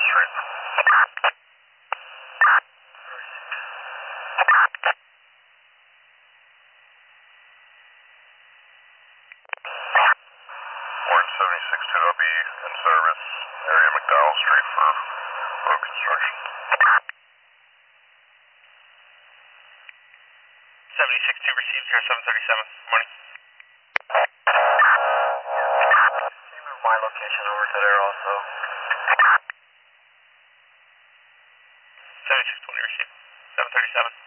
Street. 176 2B in service, area McDowell Street for road construction. 76 2 received here, 737. Morning. Can you move my location over to there also? 76 20 received, 737.